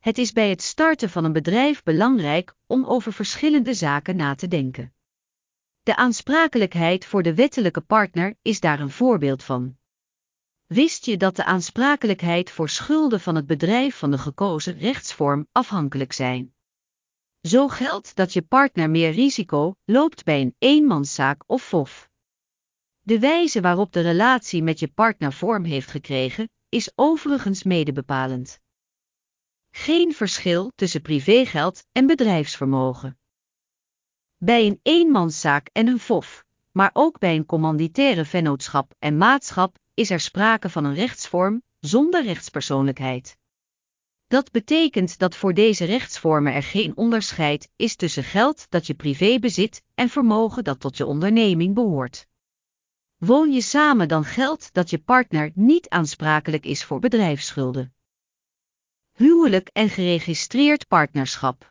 Het is bij het starten van een bedrijf belangrijk om over verschillende zaken na te denken. De aansprakelijkheid voor de wettelijke partner is daar een voorbeeld van. Wist je dat de aansprakelijkheid voor schulden van het bedrijf van de gekozen rechtsvorm afhankelijk zijn? Zo geldt dat je partner meer risico loopt bij een eenmanszaak of FOF. De wijze waarop de relatie met je partner vorm heeft gekregen, is overigens mede bepalend. Geen verschil tussen privégeld en bedrijfsvermogen. Bij een eenmanszaak en een FOF, maar ook bij een commanditaire vennootschap en maatschap, is er sprake van een rechtsvorm zonder rechtspersoonlijkheid. Dat betekent dat voor deze rechtsvormen er geen onderscheid is tussen geld dat je privé bezit en vermogen dat tot je onderneming behoort. Woon je samen, dan geldt dat je partner niet aansprakelijk is voor bedrijfsschulden. Huwelijk en geregistreerd partnerschap.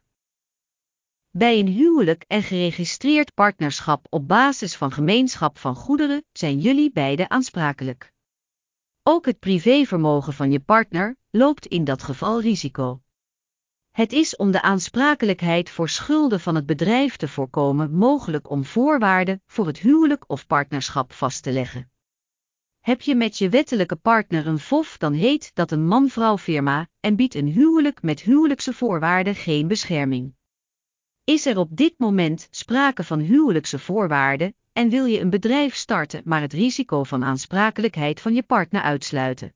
Bij een huwelijk en geregistreerd partnerschap op basis van gemeenschap van goederen zijn jullie beiden aansprakelijk. Ook het privévermogen van je partner loopt in dat geval risico. Het is om de aansprakelijkheid voor schulden van het bedrijf te voorkomen mogelijk om voorwaarden voor het huwelijk of partnerschap vast te leggen. Heb je met je wettelijke partner een FOF, dan heet dat een man-vrouw firma en biedt een huwelijk met huwelijkse voorwaarden geen bescherming. Is er op dit moment sprake van huwelijkse voorwaarden en wil je een bedrijf starten maar het risico van aansprakelijkheid van je partner uitsluiten?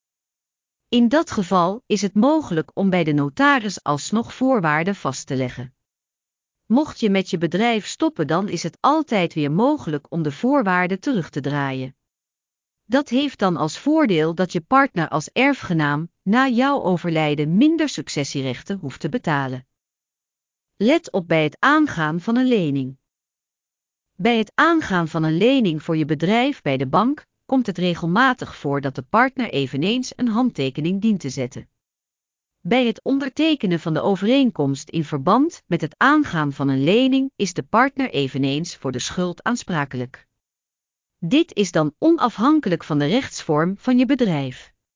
In dat geval is het mogelijk om bij de notaris alsnog voorwaarden vast te leggen. Mocht je met je bedrijf stoppen, dan is het altijd weer mogelijk om de voorwaarden terug te draaien. Dat heeft dan als voordeel dat je partner als erfgenaam na jouw overlijden minder successierechten hoeft te betalen. Let op bij het aangaan van een lening. Bij het aangaan van een lening voor je bedrijf bij de bank komt het regelmatig voor dat de partner eveneens een handtekening dient te zetten. Bij het ondertekenen van de overeenkomst in verband met het aangaan van een lening is de partner eveneens voor de schuld aansprakelijk. Dit is dan onafhankelijk van de rechtsvorm van je bedrijf.